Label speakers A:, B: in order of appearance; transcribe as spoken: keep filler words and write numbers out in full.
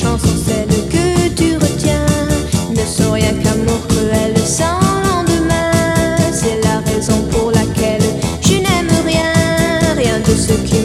A: chansons, celles que tu retiens, ne sont rien qu'amour cruel sans lendemain. C'est la raison pour laquelle je n'aime rien, rien de ce qui